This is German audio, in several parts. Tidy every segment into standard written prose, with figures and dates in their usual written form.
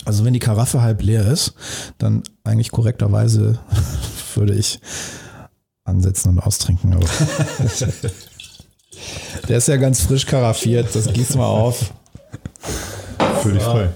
Also wenn die Karaffe halb leer ist, dann eigentlich korrekterweise würde ich ansetzen und austrinken. Aber der ist ja ganz frisch karaffiert, das gießt mal auf. Völlig frei.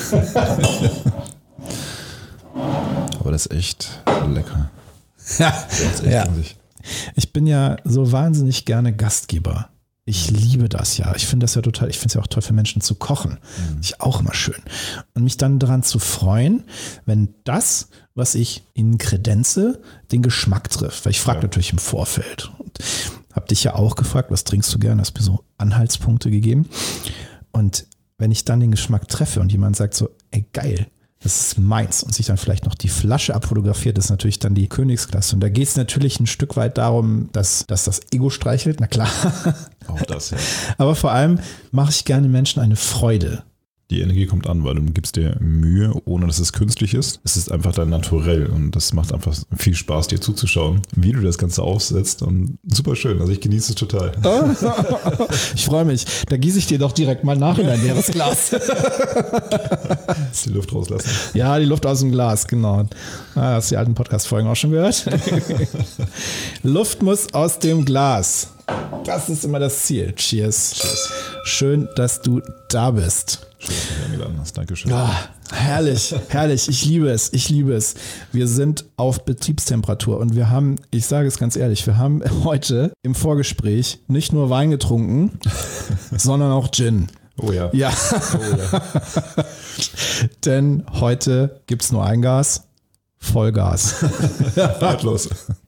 Aber das ist echt lecker. Ja. Ich bin ja so wahnsinnig gerne Gastgeber. Ich liebe das ja. Ich finde das ja total, ich finde es ja auch toll für Menschen zu kochen. Ich auch immer schön. Und mich dann daran zu freuen, wenn das, was ich ihnen kredenze, den Geschmack trifft. Weil ich frage natürlich im Vorfeld. Und habe dich ja auch gefragt, was trinkst du gern? Hast mir so Anhaltspunkte gegeben. Und wenn ich dann den Geschmack treffe und jemand sagt so, ey geil, das ist meins und sich dann vielleicht noch die Flasche abfotografiert, ist natürlich dann die Königsklasse. Und da geht es natürlich ein Stück weit darum, dass das Ego streichelt, na klar. Auch das, ja. Aber vor allem mache ich gerne Menschen eine Freude. Die Energie kommt an, weil du gibst dir Mühe, ohne dass es künstlich ist. Es ist einfach dein Naturell und das macht einfach viel Spaß, dir zuzuschauen, wie du das Ganze aufsetzt und super schön. Also ich genieße es total. Ich freue mich. Da gieße ich dir doch direkt mal nach in ein leeres Glas. Lass die Luft rauslassen. Ja, die Luft aus dem Glas, genau. Hast du die alten Podcast-Folgen auch schon gehört? Luft muss aus dem Glas. Das ist immer das Ziel. Cheers. Cheers. Schön, dass du da bist. Schön, dass du mich eingeladen hast. Dankeschön. Herrlich, herrlich. Ich liebe es. Wir sind auf Betriebstemperatur und wir haben, ich sage es ganz ehrlich, wir haben heute im Vorgespräch nicht nur Wein getrunken, sondern auch Gin. Oh ja. Ja. Oh ja. Denn heute gibt es nur ein Gas, Vollgas. Ratlos.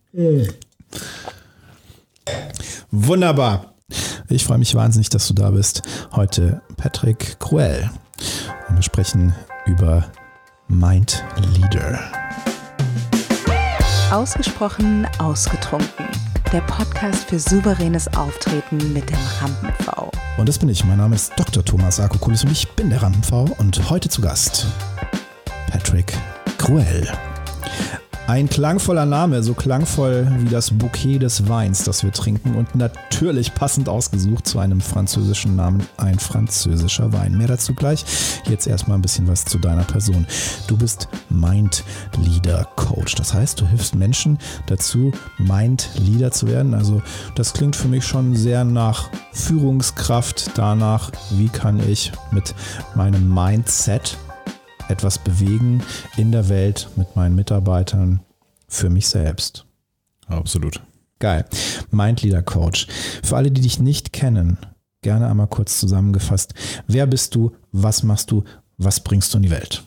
Wunderbar. Ich freue mich wahnsinnig, dass du da bist. Heute Patrick Cruel. Und wir sprechen über Mind Leader. Ausgesprochen ausgetrunken. Der Podcast für souveränes Auftreten mit dem Rampen-V. Und das bin ich. Mein Name ist Dr. Thomas Sarkokulis und ich bin der Rampen-V. Und heute zu Gast Patrick Cruel. Ein klangvoller Name, so klangvoll wie das Bouquet des Weins, das wir trinken und natürlich passend ausgesucht zu einem französischen Namen, ein französischer Wein. Mehr dazu gleich. Jetzt erstmal ein bisschen was zu deiner Person. Du bist Mind Leader Coach. Das heißt, du hilfst Menschen dazu, Mind Leader zu werden. Also das klingt für mich schon sehr nach Führungskraft, danach, wie kann ich mit meinem Mindset etwas bewegen in der Welt mit meinen Mitarbeitern für mich selbst. Absolut. Geil. Mind Leader Coach. Für alle, die dich nicht kennen, gerne einmal kurz zusammengefasst. Wer bist du? Was machst du? Was bringst du in die Welt?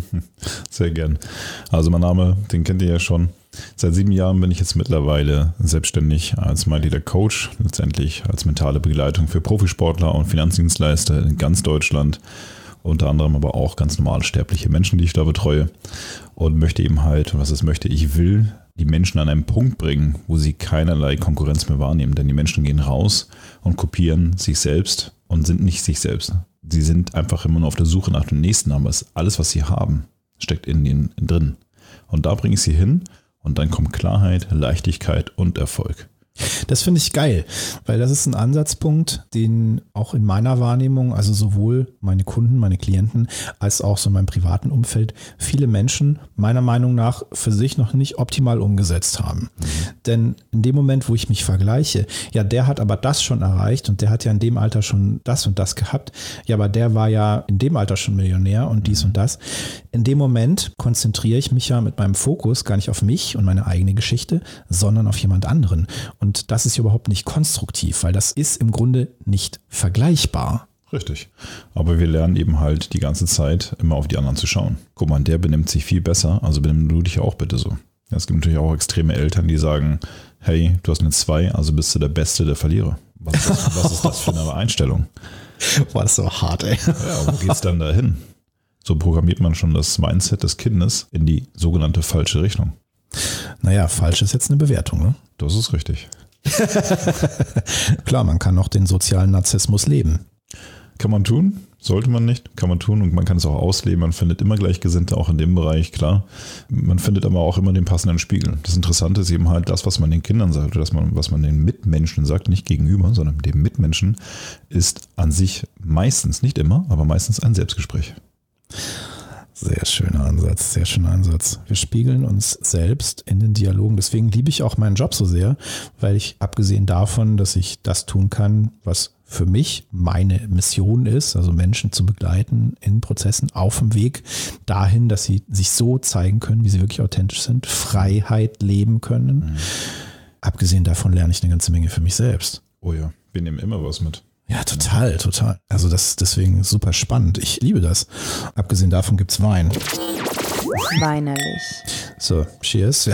Sehr gern. Also mein Name, den kennt ihr ja schon. Seit 7 Jahren bin ich jetzt mittlerweile selbstständig als Mind Leader Coach, letztendlich als mentale Begleitung für Profisportler und Finanzdienstleister in ganz Deutschland. Unter anderem aber auch ganz normale sterbliche Menschen, die ich da betreue und möchte eben halt, ich will die Menschen an einen Punkt bringen, wo sie keinerlei Konkurrenz mehr wahrnehmen, denn die Menschen gehen raus und kopieren sich selbst und sind nicht sich selbst. Sie sind einfach immer nur auf der Suche nach dem Nächsten, aber alles, was sie haben, steckt in ihnen drin. Und da bringe ich sie hin und dann kommt Klarheit, Leichtigkeit und Erfolg. Das finde ich geil, weil das ist ein Ansatzpunkt, den auch in meiner Wahrnehmung, also sowohl meine Kunden, meine Klienten, als auch so in meinem privaten Umfeld, viele Menschen meiner Meinung nach für sich noch nicht optimal umgesetzt haben. Denn in dem Moment, wo ich mich vergleiche, ja, der hat aber das schon erreicht und der hat ja in dem Alter schon das und das gehabt, ja, aber der war ja in dem Alter schon Millionär und dies und das. In dem Moment konzentriere ich mich ja mit meinem Fokus gar nicht auf mich und meine eigene Geschichte, sondern auf jemand anderen. Und das ist überhaupt nicht konstruktiv, weil das ist im Grunde nicht vergleichbar. Richtig. Aber wir lernen eben halt die ganze Zeit immer auf die anderen zu schauen. Guck mal, der benimmt sich viel besser, also benimm du dich auch bitte so. Es gibt natürlich auch extreme Eltern, die sagen, hey, du hast eine 2, also bist du der Beste der Verlierer. Was ist das für eine Einstellung? Boah, das ist so hart, ey. Ja, wo geht's dann dahin? So programmiert man schon das Mindset des Kindes in die sogenannte falsche Richtung. Naja, falsch ist jetzt eine Bewertung, ne? Das ist richtig. Klar, man kann auch den sozialen Narzissmus leben. Kann man tun, sollte man nicht, kann man tun und man kann es auch ausleben. Man findet immer Gleichgesinnte, auch in dem Bereich, klar. Man findet aber auch immer den passenden Spiegel. Das Interessante ist eben halt das, was man den Kindern sagt, oder was man den Mitmenschen sagt, nicht gegenüber, sondern dem Mitmenschen, ist an sich meistens, nicht immer, aber meistens ein Selbstgespräch. Sehr schöner Ansatz, sehr schöner Ansatz. Wir spiegeln uns selbst in den Dialogen. Deswegen liebe ich auch meinen Job so sehr, weil ich abgesehen davon, dass ich das tun kann, was für mich meine Mission ist, also Menschen zu begleiten in Prozessen auf dem Weg dahin, dass sie sich so zeigen können, wie sie wirklich authentisch sind, Freiheit leben können. Abgesehen davon lerne ich eine ganze Menge für mich selbst. Oh ja, wir nehmen immer was mit. Ja, total. Also das ist deswegen super spannend. Ich liebe das. Abgesehen davon gibt's Wein. Weinerlich. So, cheers.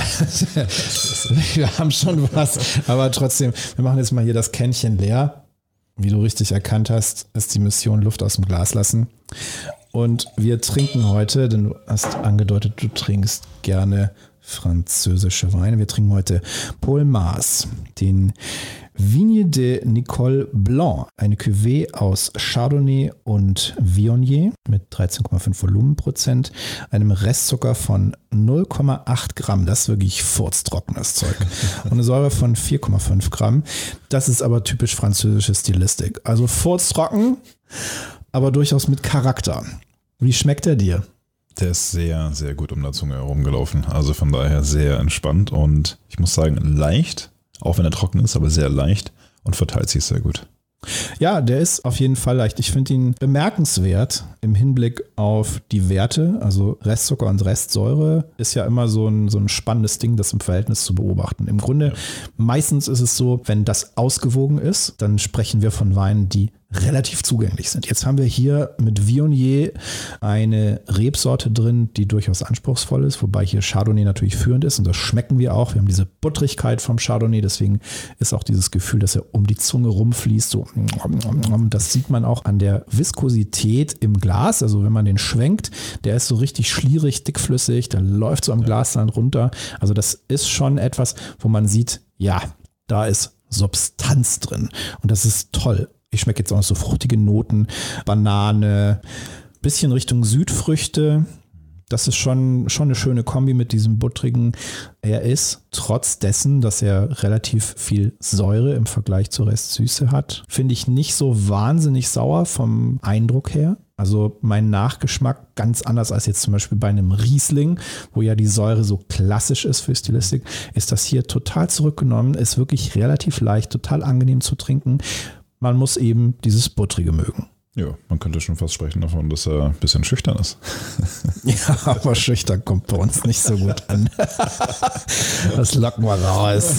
Wir haben schon was, aber trotzdem, wir machen jetzt mal hier das Kännchen leer. Wie du richtig erkannt hast, ist die Mission Luft aus dem Glas lassen. Und wir trinken heute, denn du hast angedeutet, du trinkst gerne französische Weine. Wir trinken heute Paul Mars, den Vigne de Nicole Blanc, eine Cuvée aus Chardonnay und Viognier mit 13,5 Volumenprozent, einem Restzucker von 0,8 Gramm. Das ist wirklich furztrockenes Zeug. Und eine Säure von 4,5 Gramm. Das ist aber typisch französische Stilistik. Also furztrocken, aber durchaus mit Charakter. Wie schmeckt er dir? Der ist sehr, sehr gut um der Zunge herumgelaufen. Also von daher sehr entspannt und ich muss sagen, leicht. Auch wenn er trocken ist, aber sehr leicht und verteilt sich sehr gut. Ja, der ist auf jeden Fall leicht. Ich finde ihn bemerkenswert im Hinblick auf die Werte. Also Restzucker und Restsäure ist ja immer so ein spannendes Ding, das im Verhältnis zu beobachten. Im Grunde, meistens ist es so, wenn das ausgewogen ist, dann sprechen wir von Weinen, die relativ zugänglich sind. Jetzt haben wir hier mit Viognier eine Rebsorte drin, die durchaus anspruchsvoll ist, wobei hier Chardonnay natürlich führend ist und das schmecken wir auch. Wir haben diese Buttrigkeit vom Chardonnay, deswegen ist auch dieses Gefühl, dass er um die Zunge rumfließt, so das sieht man auch an der Viskosität im Glas, also wenn man den schwenkt, der ist so richtig schlierig, dickflüssig, der läuft so am Glas dann runter. Also das ist schon etwas, wo man sieht, ja, da ist Substanz drin und das ist toll. Ich schmecke jetzt auch noch so fruchtige Noten, Banane, bisschen Richtung Südfrüchte. Das ist schon eine schöne Kombi mit diesem buttrigen. Er ist trotz dessen, dass er relativ viel Säure im Vergleich zur Restsüße hat, finde ich nicht so wahnsinnig sauer vom Eindruck her. Also mein Nachgeschmack ganz anders als jetzt zum Beispiel bei einem Riesling, wo ja die Säure so klassisch ist für Stilistik, ist das hier total zurückgenommen, ist wirklich relativ leicht, total angenehm zu trinken. Man muss eben dieses Buttrige mögen. Ja, man könnte schon fast sprechen davon, dass er ein bisschen schüchtern ist. Ja, aber schüchtern kommt bei uns nicht so gut an. Das locken wir raus.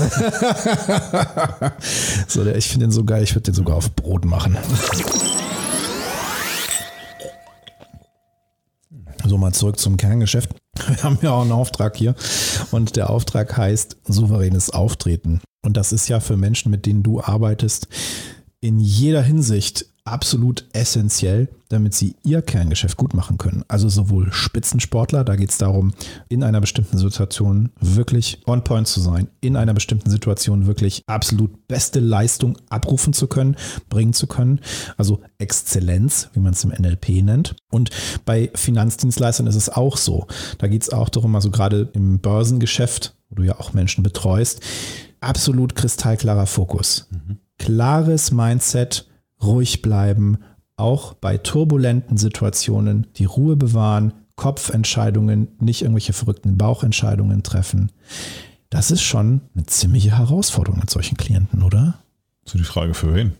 So, ich finde den so geil, ich würde den sogar auf Brot machen. So, mal zurück zum Kerngeschäft. Wir haben ja auch einen Auftrag hier und der Auftrag heißt souveränes Auftreten. Und das ist ja für Menschen, mit denen du arbeitest, in jeder Hinsicht absolut essentiell, damit sie ihr Kerngeschäft gut machen können. Also sowohl Spitzensportler, da geht es darum, in einer bestimmten Situation wirklich on point zu sein, in einer bestimmten Situation wirklich absolut beste Leistung abrufen zu können, bringen zu können. Also Exzellenz, wie man es im NLP nennt. Und bei Finanzdienstleistern ist es auch so. Da geht es auch darum, also gerade im Börsengeschäft, wo du ja auch Menschen betreust, absolut kristallklarer Fokus. Klares Mindset, ruhig bleiben, auch bei turbulenten Situationen die Ruhe bewahren, Kopfentscheidungen, nicht irgendwelche verrückten Bauchentscheidungen treffen. Das ist schon eine ziemliche Herausforderung mit solchen Klienten, oder? So die Frage für wen?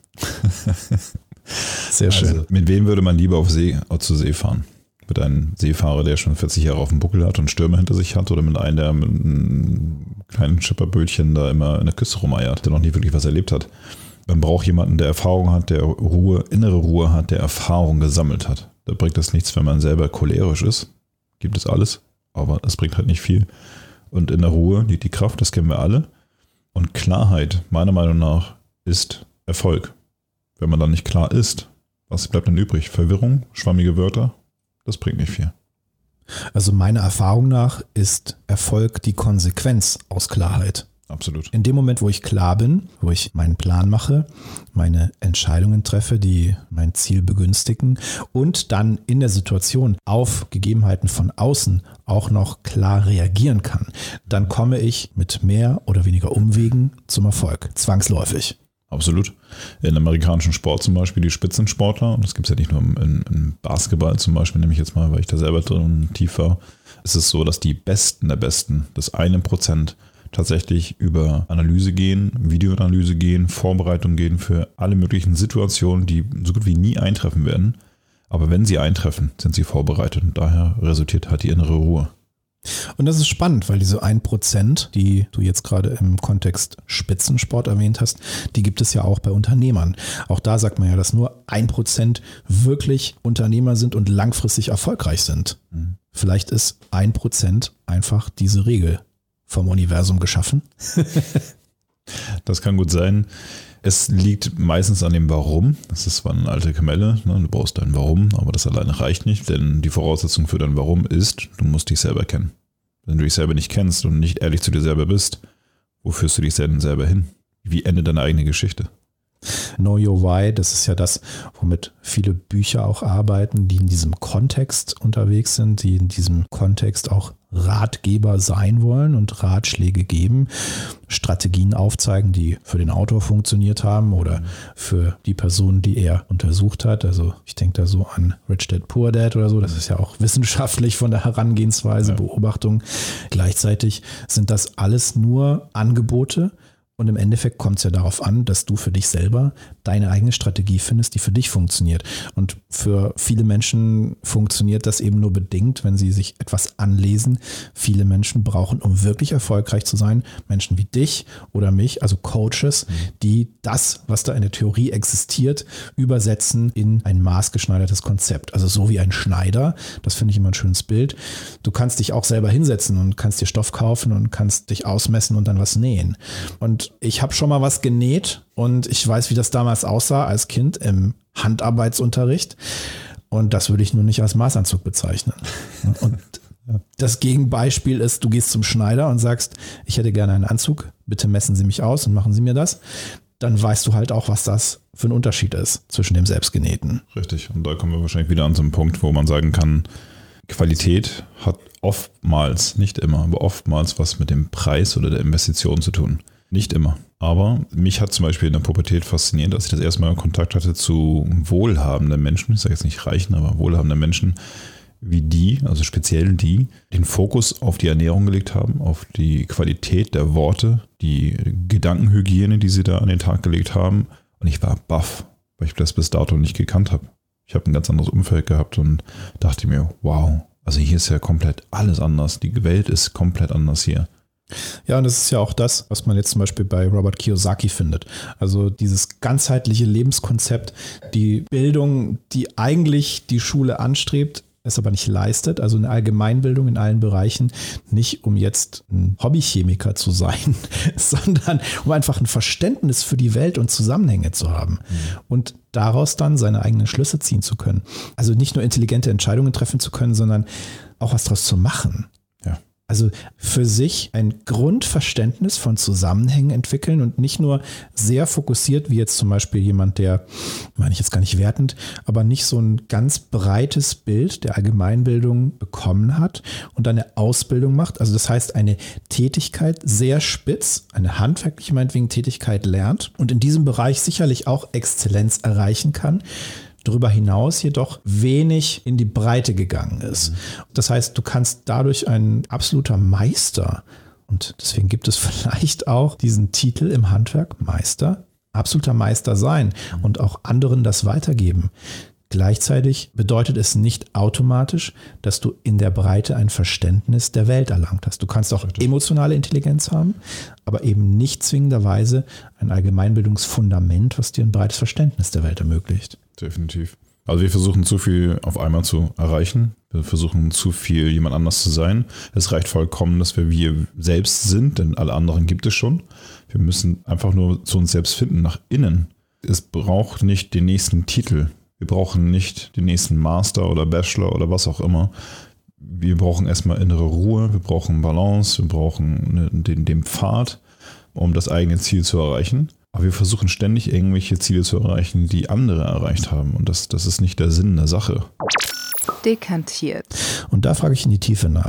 Sehr schön. Also, mit wem würde man lieber zur See fahren? Mit einem Seefahrer, der schon 40 Jahre auf dem Buckel hat und Stürme hinter sich hat, oder mit einem, der mit einem kleinen Schipperbötchen da immer in der Küste rumeiert, der noch nie wirklich was erlebt hat? Man braucht jemanden, der Erfahrung hat, der Ruhe, innere Ruhe hat, der Erfahrung gesammelt hat. Da bringt es nichts, wenn man selber cholerisch ist. Gibt es alles, aber es bringt halt nicht viel. Und in der Ruhe liegt die Kraft, das kennen wir alle. Und Klarheit, meiner Meinung nach, ist Erfolg. Wenn man dann nicht klar ist, was bleibt dann übrig? Verwirrung, schwammige Wörter, das bringt nicht viel. Also meiner Erfahrung nach ist Erfolg die Konsequenz aus Klarheit. Absolut. In dem Moment, wo ich klar bin, wo ich meinen Plan mache, meine Entscheidungen treffe, die mein Ziel begünstigen und dann in der Situation auf Gegebenheiten von außen auch noch klar reagieren kann, dann komme ich mit mehr oder weniger Umwegen zum Erfolg, zwangsläufig. Absolut. In amerikanischen Sport zum Beispiel die Spitzensportler, und das gibt es ja nicht nur im Basketball zum Beispiel, nehme ich jetzt mal, weil ich da selber drin tief war, ist es so, dass die Besten der Besten, das 1%, tatsächlich über Analyse gehen, Videoanalyse gehen, Vorbereitung gehen für alle möglichen Situationen, die so gut wie nie eintreffen werden. Aber wenn sie eintreffen, sind sie vorbereitet und daher resultiert halt die innere Ruhe. Und das ist spannend, weil diese 1%, die du jetzt gerade im Kontext Spitzensport erwähnt hast, die gibt es ja auch bei Unternehmern. Auch da sagt man ja, dass nur 1% wirklich Unternehmer sind und langfristig erfolgreich sind. Vielleicht ist 1% einfach diese Regel vom Universum geschaffen. Das kann gut sein. Es liegt meistens an dem Warum. Das ist zwar eine alte Kamelle, ne? Du brauchst dein Warum, aber das alleine reicht nicht, denn die Voraussetzung für dein Warum ist, du musst dich selber kennen. Wenn du dich selber nicht kennst und nicht ehrlich zu dir selber bist, wo führst du dich denn selber hin? Wie endet deine eigene Geschichte? Know Your Why, das ist ja das, womit viele Bücher auch arbeiten, die in diesem Kontext unterwegs sind, die in diesem Kontext auch Ratgeber sein wollen und Ratschläge geben, Strategien aufzeigen, die für den Autor funktioniert haben oder für die Person, die er untersucht hat. Also ich denke da so an Rich Dad, Poor Dad oder so. Das ist ja auch wissenschaftlich von der Herangehensweise, Beobachtung. Gleichzeitig sind das alles nur Angebote. Und im Endeffekt kommt es ja darauf an, dass du für dich selber deine eigene Strategie findest, die für dich funktioniert. Und für viele Menschen funktioniert das eben nur bedingt, wenn sie sich etwas anlesen. Viele Menschen brauchen, um wirklich erfolgreich zu sein, Menschen wie dich oder mich, also Coaches, die das, was da in der Theorie existiert, übersetzen in ein maßgeschneidertes Konzept. Also so wie ein Schneider, das finde ich immer ein schönes Bild. Du kannst dich auch selber hinsetzen und kannst dir Stoff kaufen und kannst dich ausmessen und dann was nähen. Und ich habe schon mal was genäht und ich weiß, wie das damals aussah als Kind im Handarbeitsunterricht. Und das würde ich nur nicht als Maßanzug bezeichnen. Und das Gegenbeispiel ist, du gehst zum Schneider und sagst, ich hätte gerne einen Anzug, bitte messen Sie mich aus und machen Sie mir das. Dann weißt du halt auch, was das für ein Unterschied ist zwischen dem Selbstgenähten. Richtig. Und da kommen wir wahrscheinlich wieder an so einen Punkt, wo man sagen kann, Qualität hat oftmals, nicht immer, aber oftmals was mit dem Preis oder der Investition zu tun. Nicht immer. Aber mich hat zum Beispiel in der Pubertät fasziniert, als ich das erste Mal Kontakt hatte zu wohlhabenden Menschen, ich sage jetzt nicht reichen, aber wohlhabenden Menschen, wie die, also speziell die, den Fokus auf die Ernährung gelegt haben, auf die Qualität der Worte, die Gedankenhygiene, die sie da an den Tag gelegt haben. Und ich war baff, weil ich das bis dato nicht gekannt habe. Ich habe ein ganz anderes Umfeld gehabt und dachte mir, wow, also hier ist ja komplett alles anders. Die Welt ist komplett anders hier. Ja, und das ist ja auch das, was man jetzt zum Beispiel bei Robert Kiyosaki findet. Also dieses ganzheitliche Lebenskonzept, die Bildung, die eigentlich die Schule anstrebt, es aber nicht leistet, also eine Allgemeinbildung in allen Bereichen, nicht um jetzt ein Hobbychemiker zu sein, sondern um einfach ein Verständnis für die Welt und Zusammenhänge zu haben und daraus dann seine eigenen Schlüsse ziehen zu können. Also nicht nur intelligente Entscheidungen treffen zu können, sondern auch was daraus zu machen. Also für sich ein Grundverständnis von Zusammenhängen entwickeln und nicht nur sehr fokussiert, wie jetzt zum Beispiel jemand, der, meine ich jetzt gar nicht wertend, aber nicht so ein ganz breites Bild der Allgemeinbildung bekommen hat und eine Ausbildung macht. Also das heißt, eine Tätigkeit sehr spitz, eine handwerkliche meinetwegen Tätigkeit lernt und in diesem Bereich sicherlich auch Exzellenz erreichen kann. Darüber hinaus jedoch wenig in die Breite gegangen ist. Das heißt, du kannst dadurch ein absoluter Meister, und deswegen gibt es vielleicht auch diesen Titel im Handwerk, Meister, absoluter Meister sein und auch anderen das weitergeben. Gleichzeitig bedeutet es nicht automatisch, dass du in der Breite ein Verständnis der Welt erlangt hast. Du kannst auch emotionale Intelligenz haben, aber eben nicht zwingenderweise ein Allgemeinbildungsfundament, was dir ein breites Verständnis der Welt ermöglicht. Definitiv. Also wir versuchen zu viel auf einmal zu erreichen. Wir versuchen zu viel jemand anders zu sein. Es reicht vollkommen, dass wir selbst sind, denn alle anderen gibt es schon. Wir müssen einfach nur zu uns selbst finden, nach innen. Es braucht nicht den nächsten Titel. Wir brauchen nicht den nächsten Master oder Bachelor oder was auch immer. Wir brauchen erstmal innere Ruhe, wir brauchen Balance, wir brauchen den Pfad, um das eigene Ziel zu erreichen. Aber wir versuchen ständig irgendwelche Ziele zu erreichen, die andere erreicht haben. Und das ist nicht der Sinn der Sache. Dekantiert. Und da frage ich in die Tiefe nach.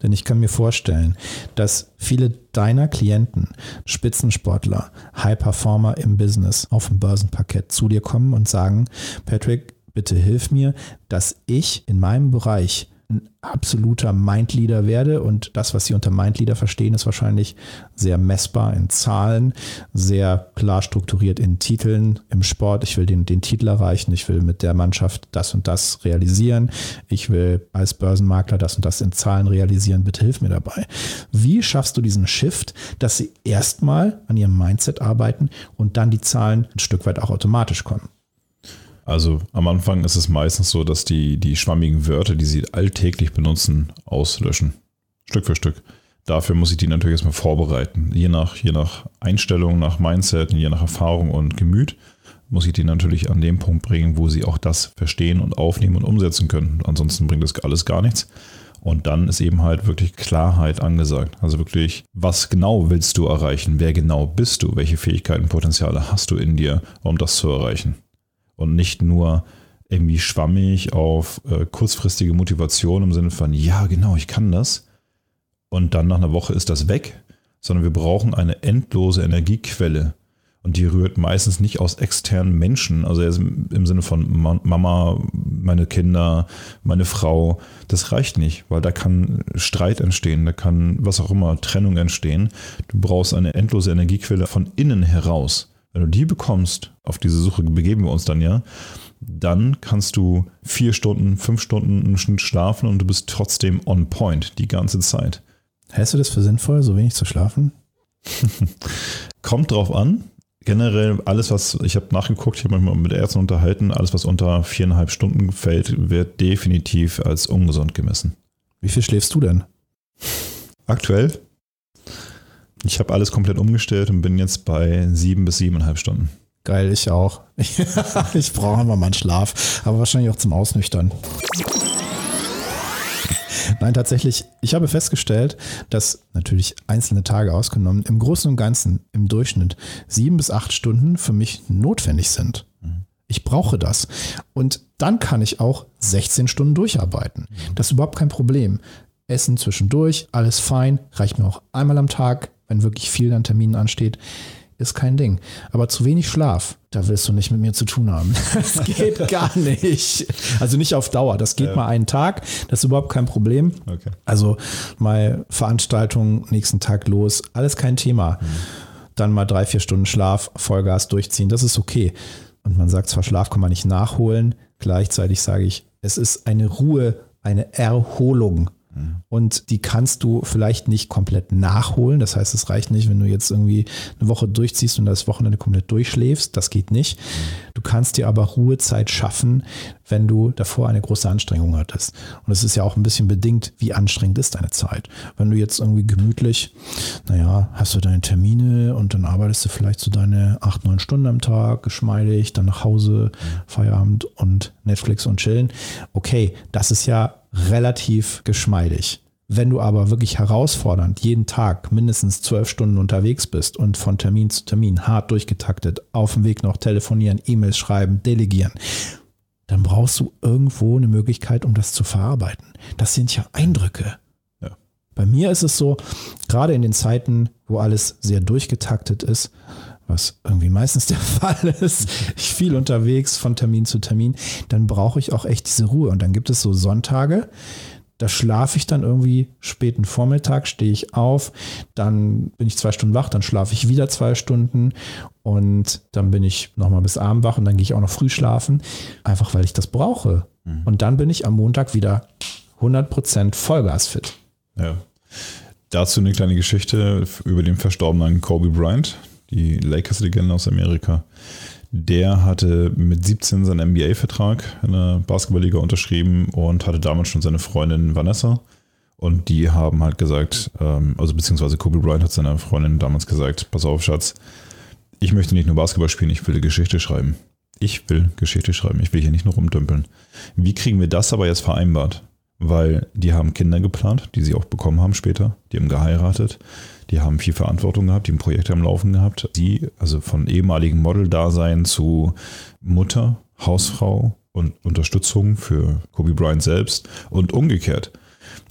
Denn ich kann mir vorstellen, dass viele deiner Klienten, Spitzensportler, High-Performer im Business auf dem Börsenparkett zu dir kommen und sagen, Patrick, bitte hilf mir, dass ich in meinem Bereich ein absoluter Mindleader werde, und das, was sie unter Mindleader verstehen, ist wahrscheinlich sehr messbar in Zahlen, sehr klar strukturiert in Titeln im Sport. Ich will den Titel erreichen, ich will mit der Mannschaft das und das realisieren, ich will als Börsenmakler das und das in Zahlen realisieren, bitte hilf mir dabei. Wie schaffst du diesen Shift, dass sie erstmal an ihrem Mindset arbeiten und dann die Zahlen ein Stück weit auch automatisch kommen? Also am Anfang ist es meistens so, dass die schwammigen Wörter, die sie alltäglich benutzen, auslöschen. Stück für Stück. Dafür muss ich die natürlich erstmal vorbereiten. Je nach Einstellung, nach Mindset, je nach Erfahrung und Gemüt muss ich die natürlich an den Punkt bringen, wo sie auch das verstehen und aufnehmen und umsetzen können. Ansonsten bringt das alles gar nichts. Und dann ist eben halt wirklich Klarheit angesagt. Also wirklich, was genau willst du erreichen? Wer genau bist du? Welche Fähigkeiten, Potenziale hast du in dir, um das zu erreichen? Und nicht nur irgendwie schwammig auf kurzfristige Motivation im Sinne von, ja genau, ich kann das. Und dann nach einer Woche ist das weg, sondern wir brauchen eine endlose Energiequelle. Und die rührt meistens nicht aus externen Menschen, also im Sinne von Mama, meine Kinder, meine Frau. Das reicht nicht, weil da kann Streit entstehen, da kann was auch immer, Trennung entstehen. Du brauchst eine endlose Energiequelle von innen heraus. Wenn du die bekommst, auf diese Suche begeben wir uns dann ja, dann kannst du 4 Stunden, 5 Stunden im Schnitt schlafen und du bist trotzdem on point die ganze Zeit. Hältst du das für sinnvoll, so wenig zu schlafen? Kommt drauf an. Generell alles, was, ich habe nachgeguckt, ich habe mich mal mit Ärzten unterhalten, alles, was unter 4,5 Stunden fällt, wird definitiv als ungesund gemessen. Wie viel schläfst du denn? Aktuell? Ich habe alles komplett umgestellt und bin jetzt bei 7 bis 7,5 Stunden. Geil, ich auch. Ich brauche immer mal einen Schlaf, aber wahrscheinlich auch zum Ausnüchtern. Nein, tatsächlich, ich habe festgestellt, dass natürlich einzelne Tage ausgenommen, im Großen und Ganzen im Durchschnitt 7 bis 8 Stunden für mich notwendig sind. Ich brauche das. Und dann kann ich auch 16 Stunden durcharbeiten. Das ist überhaupt kein Problem. Essen zwischendurch, alles fein, reicht mir auch einmal am Tag, wenn wirklich viel an Terminen ansteht, ist kein Ding. Aber zu wenig Schlaf, da willst du nicht mit mir zu tun haben. Das geht gar nicht. Also nicht auf Dauer. Das geht mal einen Tag, das ist überhaupt kein Problem. Okay. Also mal Veranstaltung, nächsten Tag los, alles kein Thema. Dann mal 3-4 Stunden Schlaf, Vollgas durchziehen, das ist okay. Und man sagt zwar, Schlaf kann man nicht nachholen, gleichzeitig sage ich, es ist eine Ruhe, eine Erholung. Und die kannst du vielleicht nicht komplett nachholen. Das heißt, es reicht nicht, wenn du jetzt irgendwie eine Woche durchziehst und das Wochenende komplett durchschläfst. Das geht nicht. Du kannst dir aber Ruhezeit schaffen, wenn du davor eine große Anstrengung hattest. Und es ist ja auch ein bisschen bedingt, wie anstrengend ist deine Zeit. Wenn du jetzt irgendwie gemütlich, hast du deine Termine und dann arbeitest du vielleicht so deine 8-9 Stunden am Tag, geschmeidig, dann nach Hause, Feierabend und Netflix und chillen. Okay, das ist ja relativ geschmeidig. Wenn du aber wirklich herausfordernd jeden Tag mindestens 12 Stunden unterwegs bist und von Termin zu Termin hart durchgetaktet, auf dem Weg noch telefonieren, E-Mails schreiben, delegieren, dann brauchst du irgendwo eine Möglichkeit, um das zu verarbeiten. Das sind ja Eindrücke. Ja. Bei mir ist es so, gerade in den Zeiten, wo alles sehr durchgetaktet ist, was irgendwie meistens der Fall ist, ich viel unterwegs von Termin zu Termin, dann brauche ich auch echt diese Ruhe. Und dann gibt es so Sonntage, da schlafe ich dann irgendwie späten Vormittag, stehe ich auf, dann bin ich 2 Stunden wach, dann schlafe ich wieder 2 Stunden und dann bin ich nochmal bis Abend wach und dann gehe ich auch noch früh schlafen, einfach weil ich das brauche. Und dann bin ich am Montag wieder 100% Vollgasfit. Ja. Dazu eine kleine Geschichte über den verstorbenen Kobe Bryant, die Lakers-Legende aus Amerika. Der hatte mit 17 seinen NBA-Vertrag in der Basketballliga unterschrieben und hatte damals schon seine Freundin Vanessa. Und die haben halt gesagt, beziehungsweise Kobe Bryant hat seiner Freundin damals gesagt, pass auf, Schatz, ich möchte nicht nur Basketball spielen, ich will Geschichte schreiben. Ich will Geschichte schreiben, ich will hier nicht nur rumdümpeln. Wie kriegen wir das aber jetzt vereinbart? Weil die haben Kinder geplant, die sie auch bekommen haben später, die haben geheiratet, die haben viel Verantwortung gehabt, die haben Projekte am Laufen gehabt. Sie, also von ehemaligen Model-Dasein zu Mutter, Hausfrau und Unterstützung für Kobe Bryant selbst und umgekehrt.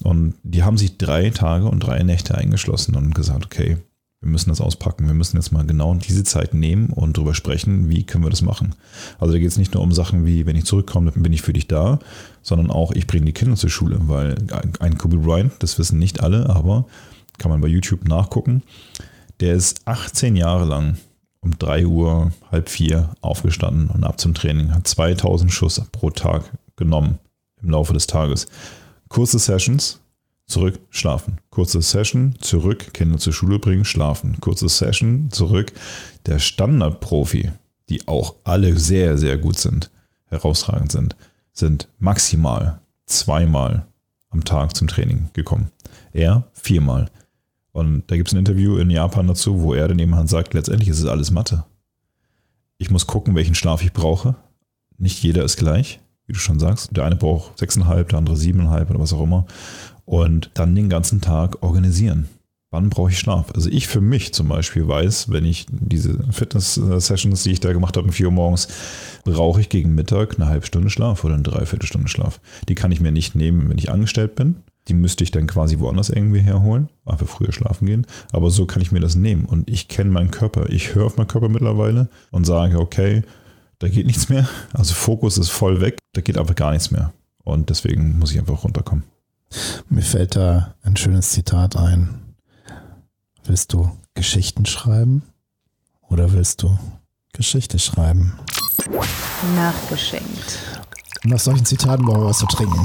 Und die haben sich 3 Tage und 3 Nächte eingeschlossen und gesagt, okay, wir müssen das auspacken. Wir müssen jetzt mal genau diese Zeit nehmen und drüber sprechen, wie können wir das machen. Also da geht es nicht nur um Sachen wie, wenn ich zurückkomme, dann bin ich für dich da, sondern auch, ich bringe die Kinder zur Schule, weil ein Kobe Bryant, das wissen nicht alle, aber kann man bei YouTube nachgucken, der ist 18 Jahre lang um 3 Uhr, halb 4 aufgestanden und ab zum Training, hat 2000 Schuss pro Tag genommen im Laufe des Tages. Kurze Sessions, zurück, schlafen. Kurze Session, zurück, Kinder zur Schule bringen, schlafen. Kurze Session, zurück. Der Standardprofi, die auch alle sehr, sehr gut sind, herausragend sind maximal 2-mal am Tag zum Training gekommen. Er 4-mal. Und da gibt es ein Interview in Japan dazu, wo er dann eben sagt, letztendlich ist es alles Mathe. Ich muss gucken, welchen Schlaf ich brauche. Nicht jeder ist gleich, wie du schon sagst. Der eine braucht 6,5, der andere 7,5 oder was auch immer. Und dann den ganzen Tag organisieren. Wann brauche ich Schlaf? Also ich für mich zum Beispiel weiß, wenn ich diese Fitness-Sessions, die ich da gemacht habe um 4 Uhr morgens, brauche ich gegen Mittag eine halbe Stunde Schlaf oder eine Dreiviertelstunde Schlaf. Die kann ich mir nicht nehmen, wenn ich angestellt bin. Die müsste ich dann quasi woanders irgendwie herholen, einfach früher schlafen gehen. Aber so kann ich mir das nehmen. Und ich kenne meinen Körper. Ich höre auf meinen Körper mittlerweile und sage, okay, da geht nichts mehr. Also Fokus ist voll weg. Da geht einfach gar nichts mehr. Und deswegen muss ich einfach runterkommen. Mir fällt da ein schönes Zitat ein. Willst du Geschichten schreiben oder willst du Geschichte schreiben? Nachgeschenkt. Und nach solchen Zitaten brauchen wir was zu trinken.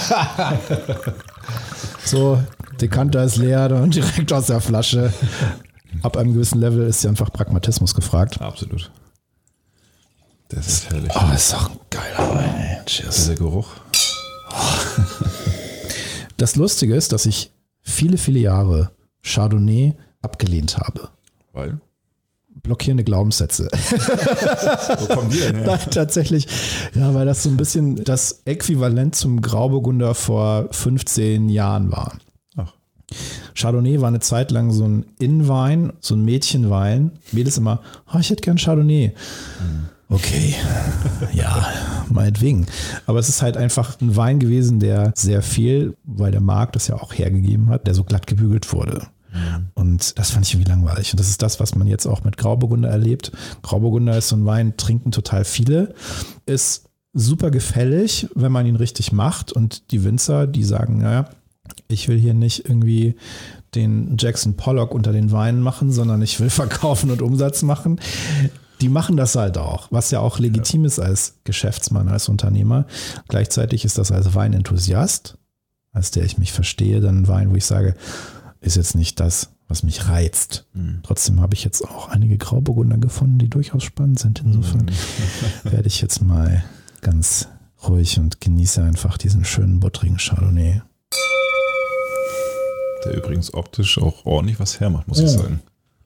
So, Dekanter ist leer und direkt aus der Flasche. Ab einem gewissen Level ist ja einfach Pragmatismus gefragt. Absolut. Das ist herrlich. Oh, ist doch ein geiler Wein. Cheers. Der Geruch. Das Lustige ist, dass ich viele, viele Jahre Chardonnay abgelehnt habe. Weil? Blockierende Glaubenssätze. Wo kommen die denn her? Nein, tatsächlich, ja, weil das so ein bisschen das Äquivalent zum Grauburgunder vor 15 Jahren war. Ach. Chardonnay war eine Zeit lang so ein In-Wein, so ein Mädchenwein. Mädels immer, ich hätte gern Chardonnay. Okay, ja, meinetwegen. Aber es ist halt einfach ein Wein gewesen, der sehr viel, weil der Markt das ja auch hergegeben hat, der so glatt gebügelt wurde. Und das fand ich irgendwie langweilig. Und das ist das, was man jetzt auch mit Grauburgunder erlebt. Grauburgunder ist so ein Wein, trinken total viele. Ist super gefällig, wenn man ihn richtig macht. Und die Winzer, die sagen, naja, ich will hier nicht irgendwie den Jackson Pollock unter den Weinen machen, sondern ich will verkaufen und Umsatz machen. Die machen das halt auch, was ja auch legitim ist als Geschäftsmann, als Unternehmer. Gleichzeitig ist das als Weinenthusiast, als der ich mich verstehe, dann ein Wein, wo ich sage, ist jetzt nicht das, was mich reizt. Trotzdem habe ich jetzt auch einige Grauburgunder gefunden, die durchaus spannend sind. Insofern werde ich jetzt mal ganz ruhig und genieße einfach diesen schönen, buttrigen Chardonnay. Der übrigens optisch auch ordentlich was hermacht, muss ich sagen.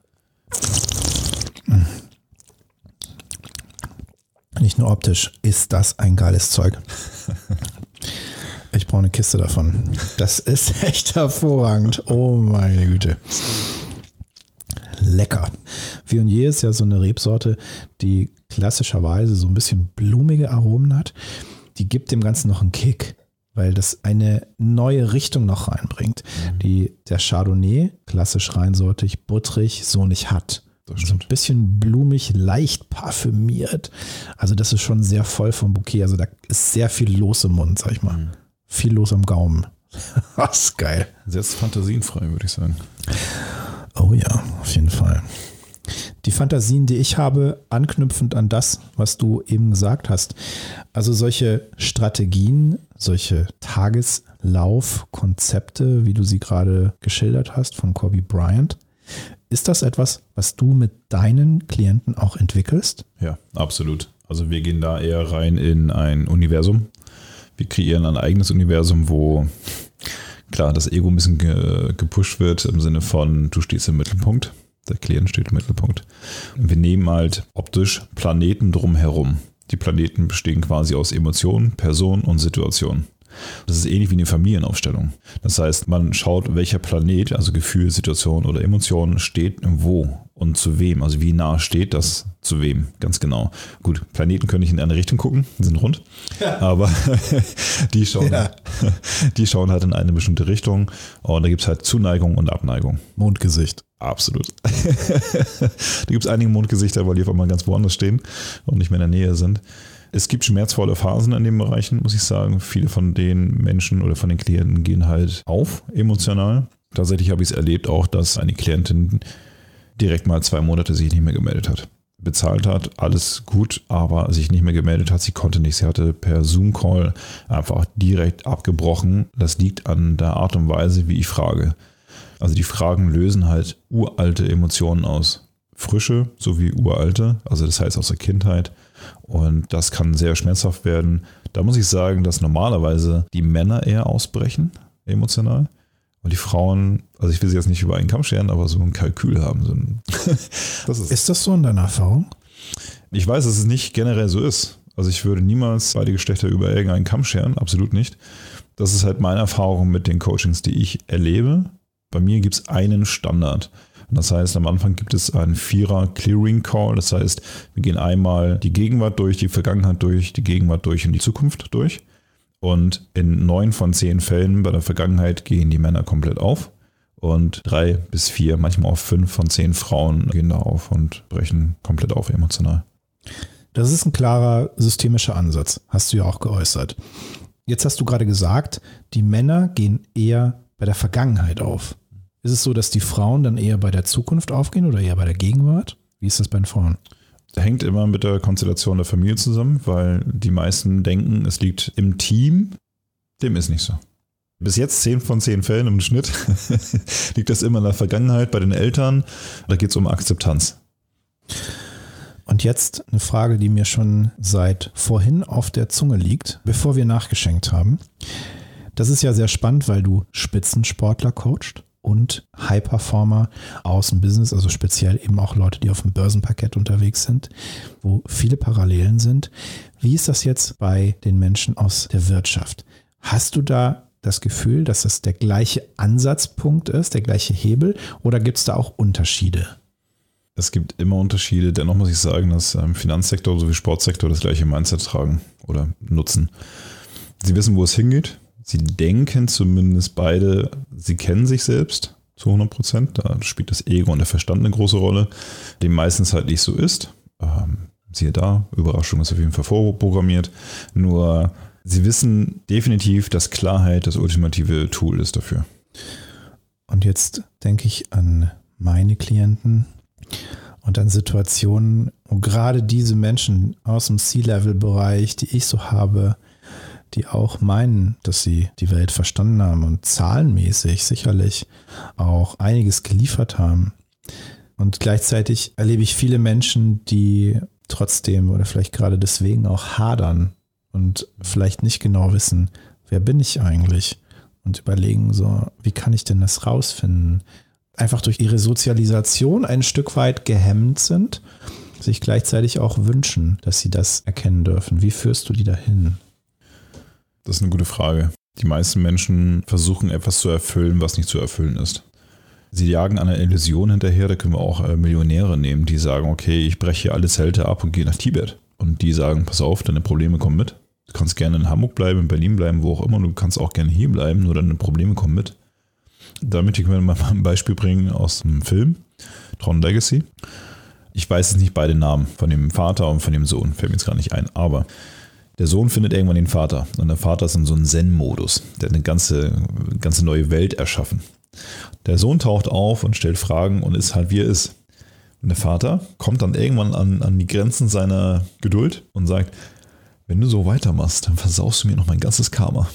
Nicht nur optisch, ist das ein geiles Zeug. Ich brauche eine Kiste davon. Das ist echt hervorragend. Oh meine Güte. Lecker. Viognier ist ja so eine Rebsorte, die klassischerweise so ein bisschen blumige Aromen hat. Die gibt dem Ganzen noch einen Kick, weil das eine neue Richtung noch reinbringt, die der Chardonnay, klassisch reinsortig, buttrig, so nicht hat. So ein bisschen blumig, leicht parfümiert. Also das ist schon sehr voll vom Bouquet. Also da ist sehr viel los im Mund, sag ich mal. Viel los am Gaumen. Das ist geil. Sehr fantasienfrei, würde ich sagen. Oh ja, auf jeden Fall. Die Fantasien, die ich habe, anknüpfend an das, was du eben gesagt hast. Also solche Strategien, solche Tageslaufkonzepte, wie du sie gerade geschildert hast von Kobe Bryant. Ist das etwas, was du mit deinen Klienten auch entwickelst? Ja, absolut. Also wir gehen da eher rein in ein Universum. Wir kreieren ein eigenes Universum, wo klar das Ego ein bisschen gepusht wird im Sinne von, du stehst im Mittelpunkt, der Klient steht im Mittelpunkt. Und wir nehmen halt optisch Planeten drumherum. Die Planeten bestehen quasi aus Emotionen, Personen und Situationen. Das ist ähnlich wie eine Familienaufstellung. Das heißt, man schaut, welcher Planet, also Gefühl, Situation oder Emotionen, steht wo und zu wem. Also wie nah steht das zu wem, ganz genau. Gut, Planeten können nicht in eine Richtung gucken, die sind rund, aber die schauen halt in eine bestimmte Richtung und da gibt es halt Zuneigung und Abneigung. Mondgesicht. Absolut. Da gibt es einige Mondgesichter, weil die auf einmal ganz woanders stehen und nicht mehr in der Nähe sind. Es gibt schmerzvolle Phasen in den Bereichen, muss ich sagen. Viele von den Menschen oder von den Klienten gehen halt auf emotional. Tatsächlich habe ich es erlebt auch, dass eine Klientin direkt mal 2 Monate sich nicht mehr gemeldet hat. Bezahlt hat, alles gut, aber sich nicht mehr gemeldet hat. Sie konnte nicht. Sie hatte per Zoom-Call einfach direkt abgebrochen. Das liegt an der Art und Weise, wie ich frage. Also die Fragen lösen halt uralte Emotionen aus. Frische sowie uralte, also das heißt aus der Kindheit. Und das kann sehr schmerzhaft werden. Da muss ich sagen, dass normalerweise die Männer eher ausbrechen, emotional. Und die Frauen, also ich will sie jetzt nicht über einen Kamm scheren, aber so ein Kalkül haben. Ist das so in deiner Erfahrung? Ich weiß, dass es nicht generell so ist. Also ich würde niemals beide Geschlechter über irgendeinen Kamm scheren, absolut nicht. Das ist halt meine Erfahrung mit den Coachings, die ich erlebe. Bei mir gibt es einen Standard. Das heißt, am Anfang gibt es einen 4er Clearing Call. Das heißt, wir gehen einmal die Gegenwart durch, die Vergangenheit durch, die Gegenwart durch und die Zukunft durch. Und in 9 von 10 Fällen bei der Vergangenheit gehen die Männer komplett auf. Und 3 bis 4, manchmal auch 5 von 10 Frauen gehen da auf und brechen komplett auf emotional. Das ist ein klarer systemischer Ansatz, hast du ja auch geäußert. Jetzt hast du gerade gesagt, die Männer gehen eher bei der Vergangenheit auf. Ist es so, dass die Frauen dann eher bei der Zukunft aufgehen oder eher bei der Gegenwart? Wie ist das bei den Frauen? Hängt immer mit der Konstellation der Familie zusammen, weil die meisten denken, es liegt im Team. Dem ist nicht so. Bis jetzt 10 von 10 Fällen im Schnitt liegt das immer in der Vergangenheit bei den Eltern. Da geht es um Akzeptanz. Und jetzt eine Frage, die mir schon seit vorhin auf der Zunge liegt, bevor wir nachgeschenkt haben. Das ist ja sehr spannend, weil du Spitzensportler coachst und High-Performer aus dem Business, also speziell eben auch Leute, die auf dem Börsenparkett unterwegs sind, wo viele Parallelen sind. Wie ist das jetzt bei den Menschen aus der Wirtschaft? Hast du da das Gefühl, dass das der gleiche Ansatzpunkt ist, der gleiche Hebel, oder gibt es da auch Unterschiede? Es gibt immer Unterschiede. Dennoch muss ich sagen, dass im Finanzsektor sowie Sportsektor das gleiche Mindset tragen oder nutzen. Sie wissen, wo es hingeht. Sie denken zumindest beide, sie kennen sich selbst zu 100%. Da spielt das Ego und der Verstand eine große Rolle, die meistens halt nicht so ist. Siehe da, Überraschung ist auf jeden Fall vorprogrammiert. Nur sie wissen definitiv, dass Klarheit das ultimative Tool ist dafür. Und jetzt denke ich an meine Klienten und an Situationen, wo gerade diese Menschen aus dem C-Level-Bereich, die ich so habe, die auch meinen, dass sie die Welt verstanden haben und zahlenmäßig sicherlich auch einiges geliefert haben. Und gleichzeitig erlebe ich viele Menschen, die trotzdem oder vielleicht gerade deswegen auch hadern und vielleicht nicht genau wissen, wer bin ich eigentlich, und überlegen so, wie kann ich denn das rausfinden? Einfach durch ihre Sozialisation ein Stück weit gehemmt sind, sich gleichzeitig auch wünschen, dass sie das erkennen dürfen. Wie führst du die dahin? Das ist eine gute Frage. Die meisten Menschen versuchen etwas zu erfüllen, was nicht zu erfüllen ist. Sie jagen einer Illusion hinterher, da können wir auch Millionäre nehmen, die sagen, okay, ich breche hier alle Zelte ab und gehe nach Tibet. Und die sagen, pass auf, deine Probleme kommen mit. Du kannst gerne in Hamburg bleiben, in Berlin bleiben, wo auch immer. Du kannst auch gerne hier bleiben, nur deine Probleme kommen mit. Damit können wir mal ein Beispiel bringen aus dem Film Tron Legacy. Ich weiß jetzt nicht beide Namen von dem Vater und von dem Sohn, fällt mir jetzt gar nicht ein, aber der Sohn findet irgendwann den Vater und der Vater ist in so einem Zen-Modus, der hat eine ganze neue Welt erschaffen. Der Sohn taucht auf und stellt Fragen und ist halt, wie er ist. Und der Vater kommt dann irgendwann an die Grenzen seiner Geduld und sagt, wenn du so weitermachst, dann versaust du mir noch mein ganzes Karma.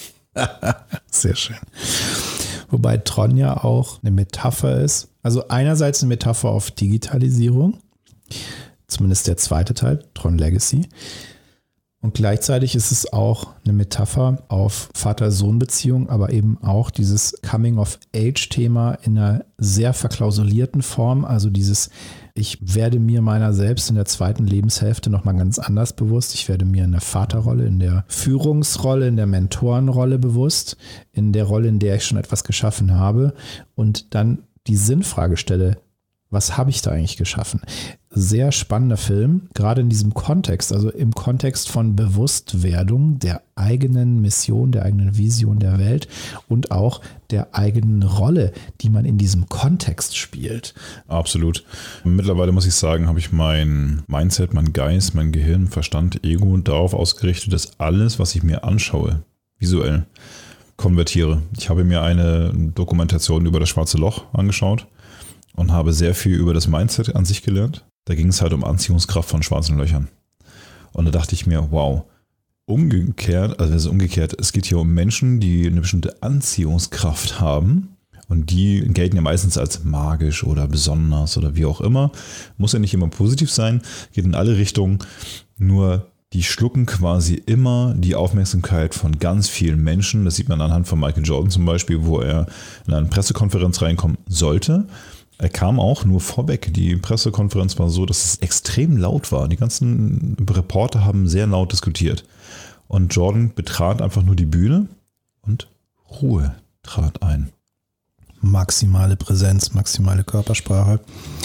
Sehr schön. Wobei Tron ja auch eine Metapher ist. Also einerseits eine Metapher auf Digitalisierung, zumindest der zweite Teil, Tron Legacy. Und gleichzeitig ist es auch eine Metapher auf Vater-Sohn-Beziehung, aber eben auch dieses Coming-of-Age-Thema in einer sehr verklausulierten Form. Also dieses, ich werde mir meiner selbst in der zweiten Lebenshälfte nochmal ganz anders bewusst. Ich werde mir in der Vaterrolle, in der Führungsrolle, in der Mentorenrolle bewusst, in der Rolle, in der ich schon etwas geschaffen habe und dann die Sinnfrage stelle, was habe ich da eigentlich geschaffen? Sehr spannender Film, gerade in diesem Kontext, also im Kontext von Bewusstwerdung der eigenen Mission, der eigenen Vision der Welt und auch der eigenen Rolle, die man in diesem Kontext spielt. Absolut. Mittlerweile muss ich sagen, habe ich mein Mindset, mein Geist, mein Gehirn, Verstand, Ego darauf ausgerichtet, dass alles, was ich mir anschaue, visuell, konvertiere. Ich habe mir eine Dokumentation über das Schwarze Loch angeschaut und habe sehr viel über das Mindset an sich gelernt. Da ging es halt um Anziehungskraft von schwarzen Löchern. Und da dachte ich mir, wow, umgekehrt, es geht hier um Menschen, die eine bestimmte Anziehungskraft haben und die gelten ja meistens als magisch oder besonders oder wie auch immer. Muss ja nicht immer positiv sein, geht in alle Richtungen, nur die schlucken quasi immer die Aufmerksamkeit von ganz vielen Menschen. Das sieht man anhand von Michael Jordan zum Beispiel, wo er in eine Pressekonferenz reinkommen sollte. Er kam auch nur vorweg. Die Pressekonferenz war so, dass es extrem laut war. Die ganzen Reporter haben sehr laut diskutiert. Und Jordan betrat einfach nur die Bühne und Ruhe trat ein. Maximale Präsenz, maximale Körpersprache.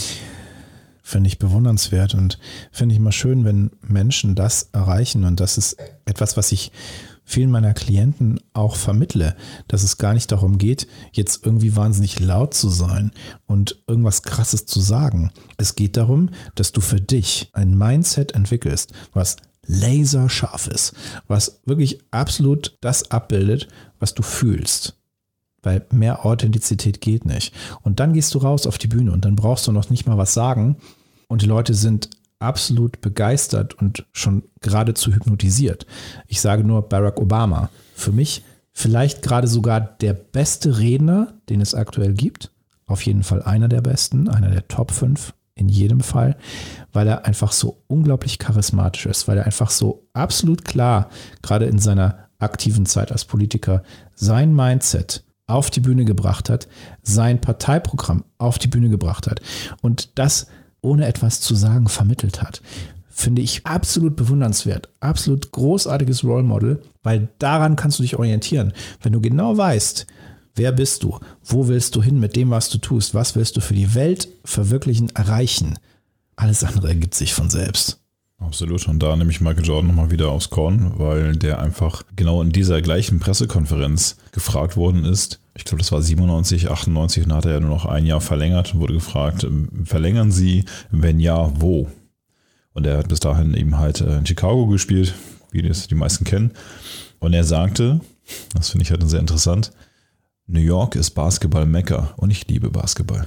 Finde ich bewundernswert und finde ich immer schön, wenn Menschen das erreichen. Und das ist etwas, was ich vielen meiner Klienten auch vermittle, dass es gar nicht darum geht, jetzt irgendwie wahnsinnig laut zu sein und irgendwas Krasses zu sagen. Es geht darum, dass du für dich ein Mindset entwickelst, was laserscharf ist, was wirklich absolut das abbildet, was du fühlst. Weil mehr Authentizität geht nicht. Und dann gehst du raus auf die Bühne und dann brauchst du noch nicht mal was sagen und die Leute sind absolut begeistert und schon geradezu hypnotisiert. Ich sage nur Barack Obama. Für mich vielleicht gerade sogar der beste Redner, den es aktuell gibt. Auf jeden Fall einer der besten, einer der Top 5 in jedem Fall, weil er einfach so unglaublich charismatisch ist, weil er einfach so absolut klar, gerade in seiner aktiven Zeit als Politiker, sein Mindset auf die Bühne gebracht hat, sein Parteiprogramm auf die Bühne gebracht hat und das ohne etwas zu sagen vermittelt hat. Finde ich absolut bewundernswert, absolut großartiges Role Model, weil daran kannst du dich orientieren. Wenn du genau weißt, wer bist du, wo willst du hin mit dem, was du tust, was willst du für die Welt verwirklichen, erreichen, alles andere ergibt sich von selbst. Absolut. Und da nehme ich Michael Jordan nochmal wieder aufs Korn, weil der einfach genau in dieser gleichen Pressekonferenz gefragt worden ist. Ich glaube, das war 97, 98 und hat er ja nur noch ein Jahr verlängert und wurde gefragt, verlängern Sie? Wenn ja, wo? Und er hat bis dahin eben halt in Chicago gespielt, wie das die meisten kennen. Und er sagte, das finde ich halt sehr interessant, New York ist Basketball-Mekka und ich liebe Basketball.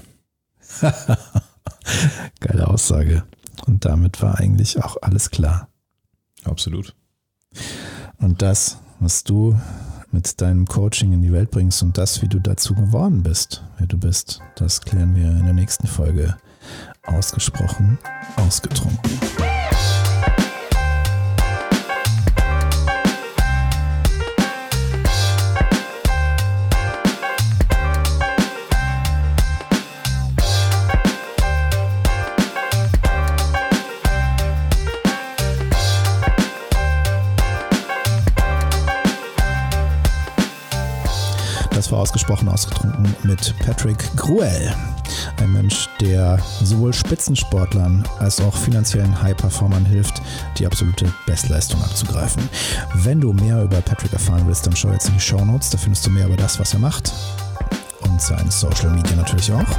Geile Aussage. Und damit war eigentlich auch alles klar. Absolut. Und das, was du mit deinem Coaching in die Welt bringst und das, wie du dazu geworden bist, wer du bist, das klären wir in der nächsten Folge. Ausgesprochen, ausgetrunken. Das war ausgesprochen ausgetrunken mit Patrick Gruel. Ein Mensch, der sowohl Spitzensportlern als auch finanziellen High-Performern hilft, die absolute Bestleistung abzugreifen. Wenn du mehr über Patrick erfahren willst, dann schau jetzt in die Shownotes. Da findest du mehr über das, was er macht. Und sein Social Media natürlich auch.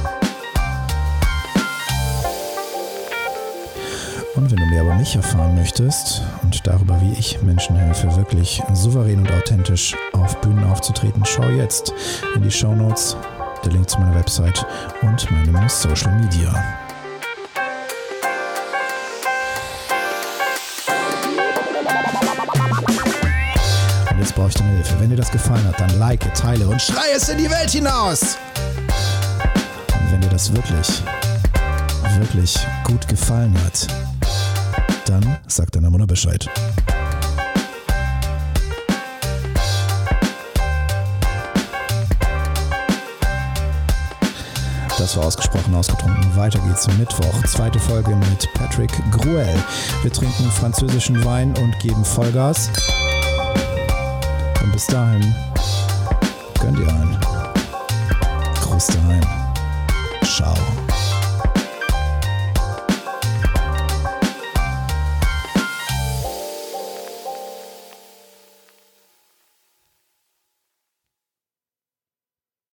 Und wenn du mehr über mich erfahren möchtest und darüber, wie ich Menschen helfe, wirklich souverän und authentisch auf Bühnen aufzutreten, schau jetzt in die Shownotes, der Link zu meiner Website und meinem Social Media. Und jetzt brauche ich deine Hilfe. Wenn dir das gefallen hat, dann like, teile und schrei es in die Welt hinaus! Und wenn dir das wirklich gut gefallen hat, dann sag deiner Mutter Bescheid. Das war ausgesprochen ausgetrunken. Weiter geht's Mittwoch. 2. Folge mit Patrick Gruel. Wir trinken französischen Wein und geben Vollgas. Und bis dahin, gönnt ihr einen. Gruß daheim. Ciao.